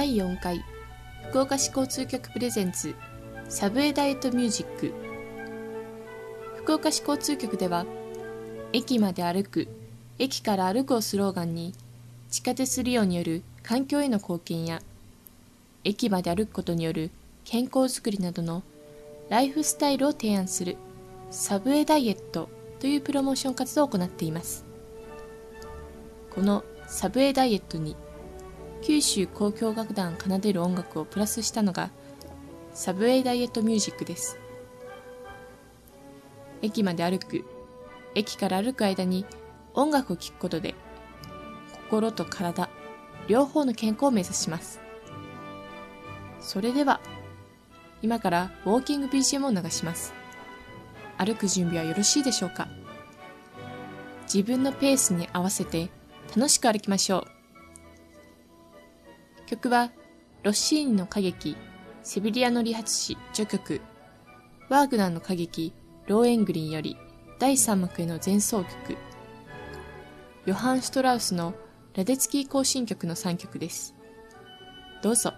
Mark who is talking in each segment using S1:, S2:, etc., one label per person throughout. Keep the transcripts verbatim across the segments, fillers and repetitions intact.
S1: だいよんかい福岡市交通局プレゼンツサブウェイダイエットミュージック。福岡市交通局では、駅まで歩く、駅から歩くをスローガンに、地下鉄利用による環境への貢献や、駅まで歩くことによる健康づくりなどのライフスタイルを提案するサブウェイダイエットというプロモーション活動を行っています。このサブウェイダイエットに九州交響楽団奏でる音楽をプラスしたのがサブウェイダイエットミュージックです。駅まで歩く、駅から歩く間に音楽を聴くことで心と体、両方の健康を目指します。それでは今からウォーキング ビージーエム を流します。歩く準備はよろしいでしょうか。自分のペースに合わせて楽しく歩きましょう。曲はロッシーニの歌劇セビリアの理髪師序曲、ワーグナーの歌劇ローエングリンよりだいさん幕への前奏曲、ヨハン・シュトラウスのラデツキー行進曲のさんきょくです。どうぞ。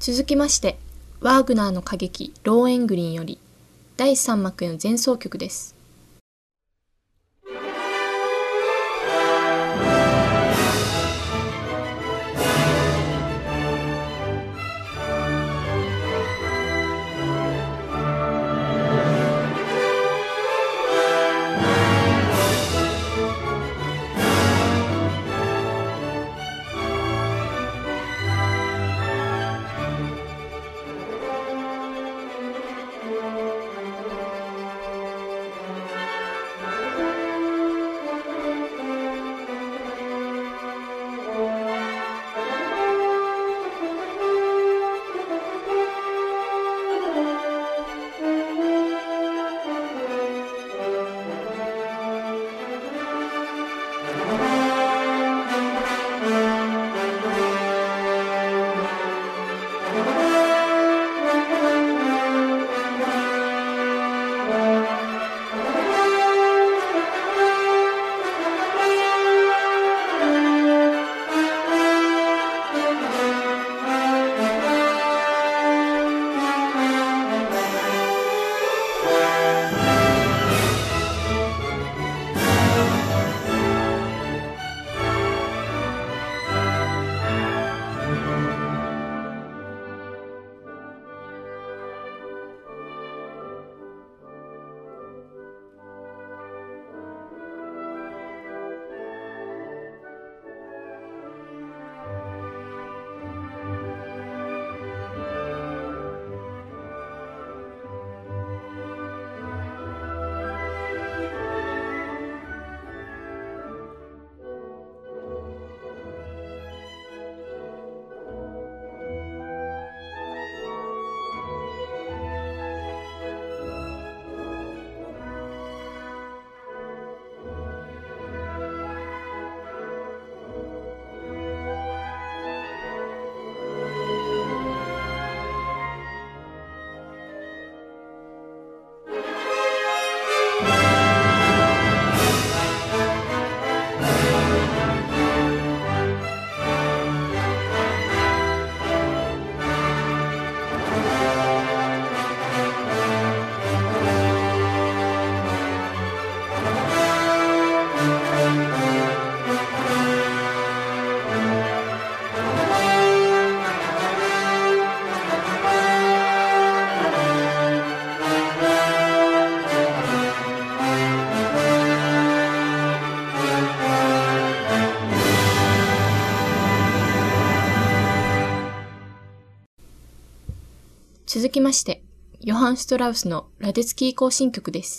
S1: 続きまして、ワーグナーの歌劇ローエングリンよりだいさん幕への前奏曲です。続きまして、ヨハン・シュトラウスのラデツキー行進曲です。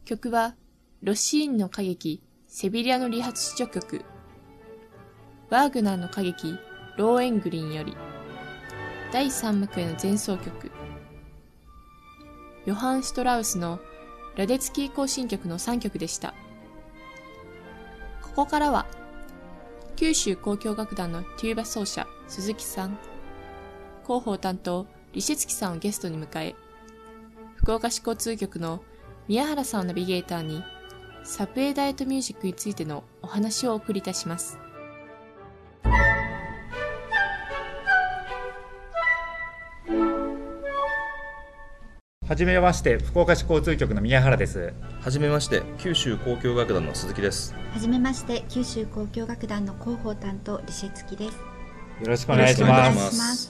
S1: 曲はロッシーニの歌劇セビリアの理髪師序曲、ワーグナーの歌劇ローエングリンよりだいさん幕への前奏曲、ヨハン・シュトラウスのラデツキー行進曲のさんきょくでした。ここからは九州交響楽団のテューバ奏者鈴木さん、広報担当リシェツキさんをゲストに迎え、福岡市交通局の宮原さんをナビゲーターにサブウェイダイエットミュージックについてのお話をお送りいたします。
S2: はじめまして、福岡市交通局の宮原です。
S3: はじめまして、九州交響楽団の鈴木です。
S4: はじめまして、九州交響楽団の広報担当リシェツキです。
S2: よろしくお願いします。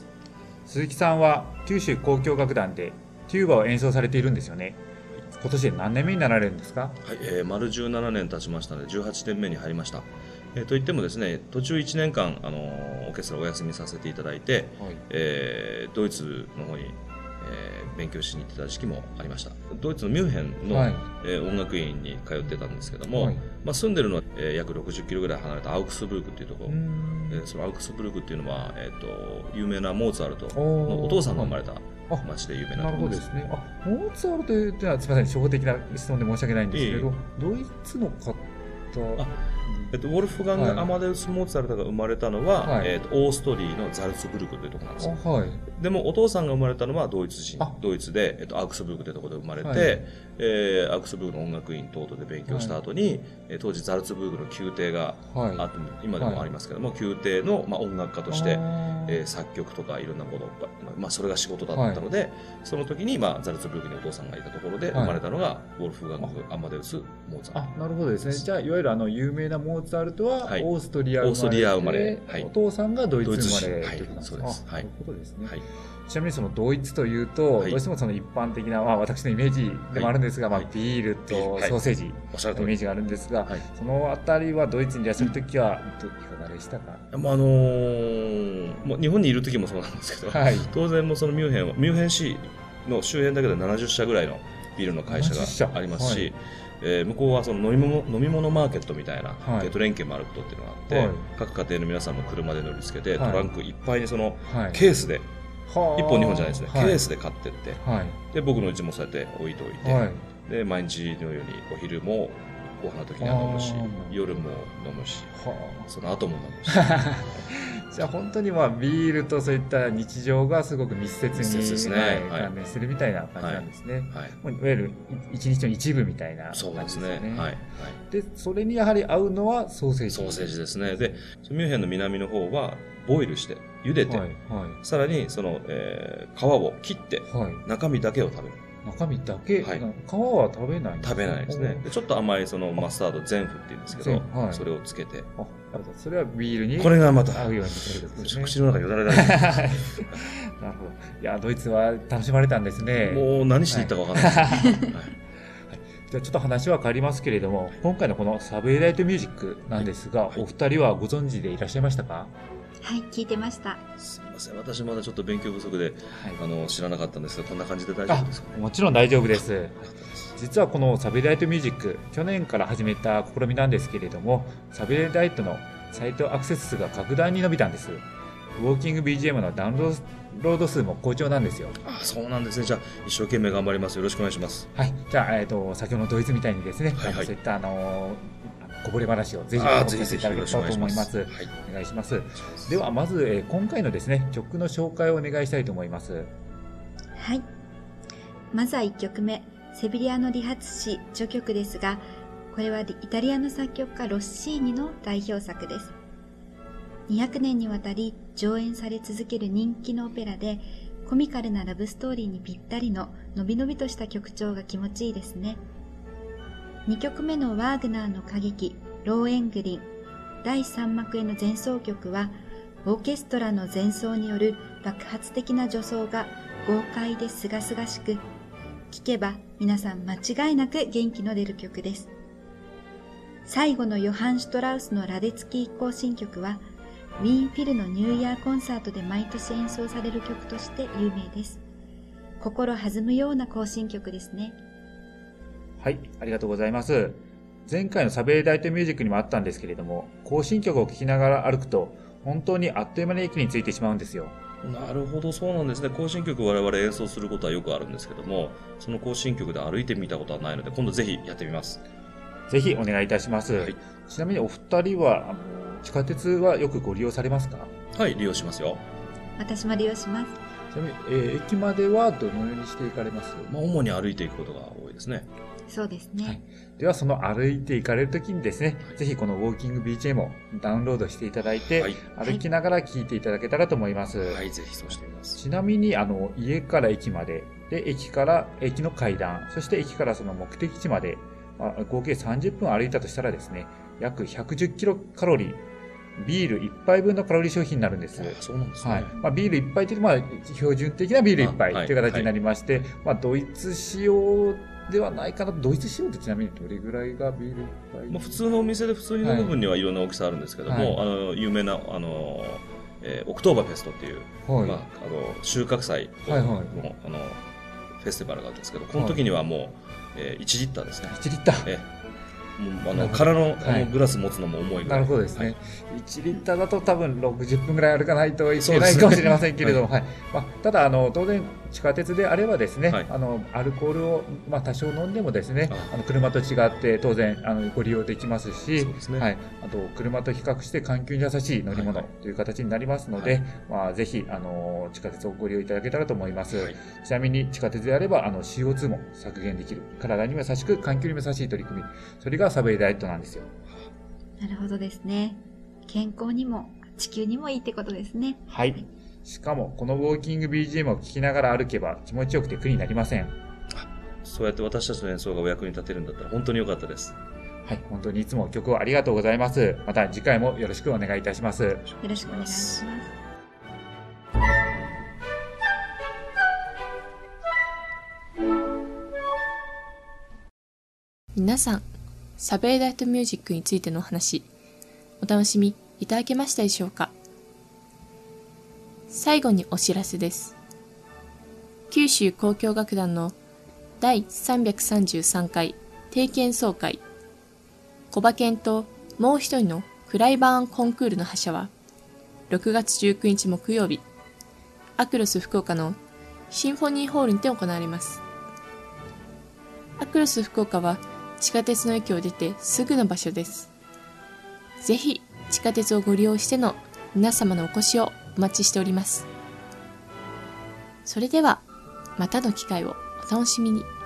S2: 鈴木さんは九州交響楽団でテューバを演奏されているんですよね。今年で何年目になられるんですか？
S3: はい、えー、丸じゅうななねん経ちましたのでじゅうはちねんめに入りました。えー、といってもですね、途中いちねんかん、あのー、オーケストラお休みさせていただいて、はい、えー、ドイツの方にえー、勉強しに行ってた時期もありました。ドイツのミュンヘンの、はい、えー、音楽院に通ってたんですけども、はい、まあ、住んでるのは、えー、約ろくじゅっキロぐらい離れたアウクスブルクっていうところ、えー、そのアウクスブルクっていうのは、えー、と有名なモーツァルトのお父さんが生まれた町で有名なところです。
S2: なるほどですね。あ、モーツァルトというのはすみません、初歩的な質問で申し訳ないんですけど、ドイツの方、
S3: あ、えっと、ウォルフガング・アマデウス・モーツァルトが生まれたのは、はい、えっと、オーストリーのザルツブルクというところなんですよ。はい、でもお父さんが生まれたのはドイツ人、ドイツで、えっと、アウクスブルクというところで生まれて、はい、えー、アウクスブルクの音楽院等々で勉強した後に、はい、当時ザルツブルクの宮廷があって、はい、今でもありますけども、はい、宮廷の、まあ、音楽家として、えー、作曲とかいろんなこと、まあ、それが仕事だったので、はい、その時に、まあ、ザルツブルクにお父さんがいたところで生まれたのが、はい、ウォルフガング・アマデウス・モーツァルト。
S2: あ、なるほどですね。じゃあいわゆるあの有名なモーツァルトは、はい、オーストリア生まれ、はい、お父さんがドイツ生まれ、
S3: はい、そうです。
S2: はい、そういうことですね。はい、ちなみにそのドイツというと、はい、どうしてもその一般的な、まあ、私のイメージでもあるんですが、はい、まあ、ビールとソーセージのイメージがあるんですが、はい、そのあたりはドイツにいらっしゃるときは、うん、いかがでしたか？
S3: まああのー、もう日本にいるときもそうなんですけど、はい、当然もそのミュンヘンはミュンヘン市の周辺だけでななじゅっしゃぐらいのビールの会社がありますし、えー、向こうはその飲み物、飲み物マーケットみたいな、はい、ゲート連携もあることっていうのがあって、はい、各家庭の皆さんも車で乗り付けて、はい、トランクいっぱいにその、はい、ケースで、いっぽんにほんじゃないですね、はい、ケースで買ってって、はい、で僕のうちもそうやって置いておいて、はい、で毎日のようにお昼もご飯の時には飲むし、夜も飲むし、その後も飲むし
S2: じゃあ本当にまあビールとそういった日常がすごく密接に密接、ね、はい、関連するみたいな感じなんですね。はいはい、いわゆる一日の一部みたいな感じですね。そうですね。はいはい、でそれにやはり合うのはソーセージ。
S3: ソーセージですね。でミュンヘンの南の方はボイルして茹でて、はいはい、さらにその、えー、皮を切って、はい、中身だけを食べる。
S2: 中身だけ、はい、皮は食べないんです
S3: か？食べないですね。でちょっと甘いそのマスタードゼンフって言うんですけど、はい、それをつけて、あ、
S2: それはビールに
S3: これがまた
S2: 合うようにするんですね。
S3: 口の中よだれだらけなるほど。
S2: いやドイツは楽しまれたんですね。
S3: もう何しに行ったか分からないです、はいはい、
S2: じゃあちょっと話は変わりますけれども、今回のこのサブウェイダイエットミュージックなんですが、はい、お二人はご存知でいらっしゃいましたか？
S4: はい、聞いてました。
S3: すみません、私まだちょっと勉強不足で、はい、あの知らなかったんですが、こんな感じで大丈夫ですかね？
S2: もちろん大丈夫です。実はこのサブウェイダイエットミュージック、去年から始めた試みなんですけれども、サブウェイダイエットのサイトアクセス数が格段に伸びたんです。ウォーキング ビージーエム のダウンロード数も好調なんですよ。
S3: あ、そうなんですね。じゃあ一生懸命頑張ります。よろしくお願いします。
S2: はい。じゃあ、えーと、先ほどのドイツみたいにですね、はいはい、そういったあのこぼれ話をぜひお聞かせいただければと思います。はい、お願いします。ではまず、えー、今回のですね曲の紹介をお願いしたいと思います。
S4: はい。まずはいっきょくめ、セビリアの理髪師序曲ですが、これはイタリアの作曲家ロッシーニの代表作です。にひゃくねんにわたり上演され続ける人気のオペラで、コミカルなラブストーリーにぴったりののびのびとした曲調が気持ちいいですね。にきょくめのワーグナーの歌劇ローエングリンだいさん幕への前奏曲は、オーケストラの前奏による爆発的な助走が豪快で清々しく、聴けば皆さん間違いなく元気の出る曲です。最後のヨハン・シュトラウスのラデツキー行進曲は、ウィーンフィルのニューイヤーコンサートで毎年演奏される曲として有名です。心弾むような行進曲ですね。
S2: はい、ありがとうございます。前回のサブウェイダイトミュージックにもあったんですけれども、行進曲を聴きながら歩くと、本当にあっという間に駅に着いてしまうんですよ。
S3: なるほど、そうなんですね。行進曲を我々演奏することはよくあるんですけども、その行進曲で歩いてみたことはないので、今度ぜひやってみます。
S2: ぜひお願いいたします。はい、ちなみにお二人は、あの、地下鉄はよくご利用されますか？
S3: はい、利用しますよ。
S4: 私も利用します。
S2: ちなみに、えー、駅まではどのようにして行かれます？
S3: まあ、主に歩いていくことが多いですね。
S4: そうですね。はい、
S2: では、その歩いて行かれるときにですね、はい、ぜひこのウォーキング ビージーエム をダウンロードしていただいて、はい、歩きながら聴いていただけたらと思います。
S3: はい、ぜひそうしてみます。
S2: ちなみに、あの、家から駅まで、で、駅から駅の階段、そして駅からその目的地まで、まあ、合計さんじゅっぷん歩いたとしたらですね、約ひゃくじゅっキロカロリー、ビールいっぱいぶんのカロリー消費になるんです。
S3: そうなんですね。はい。
S2: まあ、ビールいっぱいというのは、まあ、標準的なビールいっぱいという形になりまして、はいはい、まあ、ドイツ仕様ではないかな。ドイツ仕様ってちなみにどれぐらいがビールいっぱい？
S3: まあ、普通のお店で普通に飲む分にはいろんな大きさあるんですけども、はい、あの、有名な、あの、えー、オクトーバーフェストっていう、はい、まあ、あの、収穫祭の、はいはい、あの、フェスティバルがあるんですけど、この時にはもう、えー、いちリッターですね。
S2: いちリッター。えー
S3: もうあの空のあのグラス持つのも重いぐらい。
S2: なるほどですね。はい、いちリッターだと多分ろくじゅっぷんぐらい歩かないといけないかもしれませんけれども、はい、はい。まあ、ただあの当然地下鉄であればですね、はい、あのアルコールをまあ多少飲んでもですね、あの車と違って当然あのご利用できますし、そうですね、はい。あと車と比較して環境に優しい乗り物という形になりますので、はいはい、まあぜひあの地下鉄をご利用いただけたらと思います。はい、ちなみに地下鉄であればあの シーオーツー も削減できる、体にも優しく環境にも優しい取り組み、それがサブウェイダイエットなんですよ。
S4: なるほどですね。健康にも地球にもいいってことですね。
S2: はい。しかもこのウォーキング ビージーエム を聴きながら歩けば気持ちよくて苦になりません。
S3: そうやって私たちの演奏がお役に立てるんだったら本当に良かったです。
S2: はい、本当にいつも曲をありがとうございます。また次回もよろしくお願いいたします。よ
S4: ろしくお願いします。
S1: 皆さん、サブウェイダイトミュージックについてのお話、お楽しみいただけましたでしょうか？最後にお知らせです。九州交響楽団のだいさんびゃくさんじゅうさんかい定期演奏会、コバケンともう一人のクライバーンコンクールの覇者は、ろくがつじゅうくにち木曜日、アクロス福岡のシンフォニーホールにて行われます。アクロス福岡は地下鉄の駅を出てすぐの場所です。ぜひ地下鉄をご利用しての皆様のお越しをお待ちしております。それではまたの機会をお楽しみに。